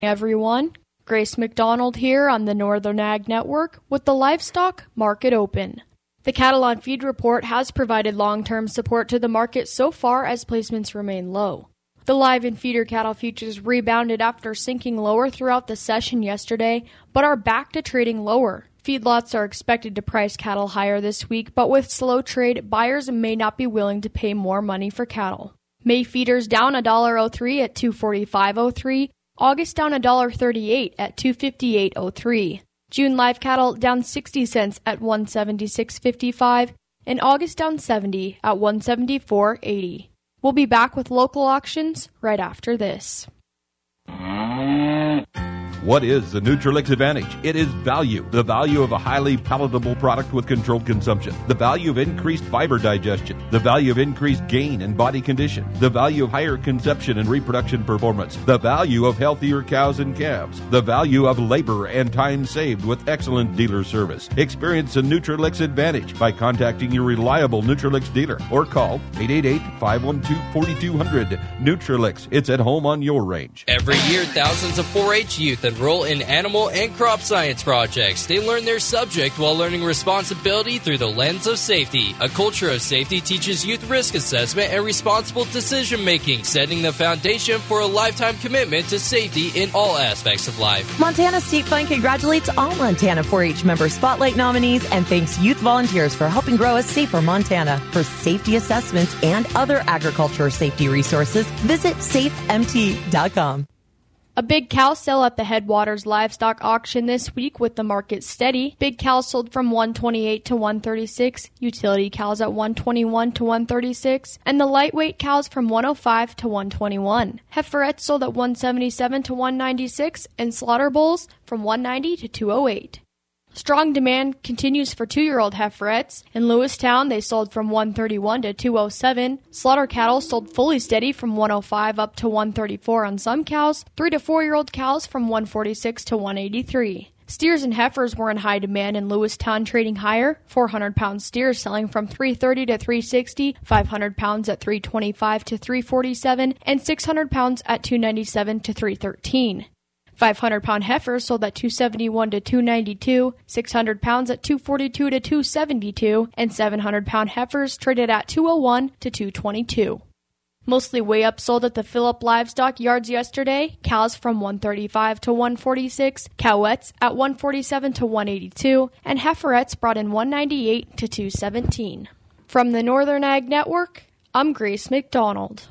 Everyone, Grace McDonald here on the Northern Ag Network with the Livestock Market Open. The Cattle on Feed report has provided long-term support to the market so far as placements remain low. The live and feeder cattle futures rebounded after sinking lower throughout the session yesterday, but are back to trading lower. Feedlots are expected to price cattle higher this week, but with slow trade, buyers may not be willing to pay more money for cattle. May feeders down $1.03 at $245.03. August down $1.38 at $258.03. June live cattle down 60 cents at $176.55, and August down 70 at $174.80. We'll be back with local auctions right after this. What is the Nutrilix Advantage? It is value. The value of a highly palatable product with controlled consumption. The value of increased fiber digestion. The value of increased gain and body condition. The value of higher conception and reproduction performance. The value of healthier cows and calves. The value of labor and time saved with excellent dealer service. Experience the Nutrilix Advantage by contacting your reliable Nutrilix dealer or call 888-512-4200. Nutrilix. It's at home on your range. Every year, thousands of 4-H youth enroll in animal and crop science projects. They learn their subject while learning responsibility through the lens of safety. A culture of safety teaches youth risk assessment and responsible decision making, setting the foundation for a lifetime commitment to safety in all aspects of life. Montana State Fund congratulates all Montana 4-H member Spotlight nominees and thanks youth volunteers for helping grow a safer Montana. For safety assessments and other agriculture safety resources, visit safemt.com. A big cow sale at the Headwaters Livestock Auction this week with the market steady. Big cows sold from $128 to $136, utility cows at $121 to $136, and the lightweight cows from $105 to $121. Heiferettes sold at $177 to $196, and slaughter bulls from $190 to $208. Strong demand continues for 2-year-old heiferettes. In Lewistown, they sold from $131 to $207. Slaughter cattle sold fully steady from $105 up to $134 on some cows. 3 to 4-year-old cows from $146 to $183. Steers and heifers were in high demand in Lewistown, trading higher. 400-pound steers selling from $330 to $360, 500 pounds at $325 to $347, and 600 pounds at $297 to $313. 500-pound heifers sold at $271 to $292, 600 pounds at $242 to $272, and 700-pound heifers traded at $201 to $222. Mostly way up sold at the Phillip Livestock Yards yesterday. Cows from $135 to $146, cowettes at $147 to $182, and heiferettes brought in $198 to $217. From the Northern Ag Network, I'm Grace McDonald.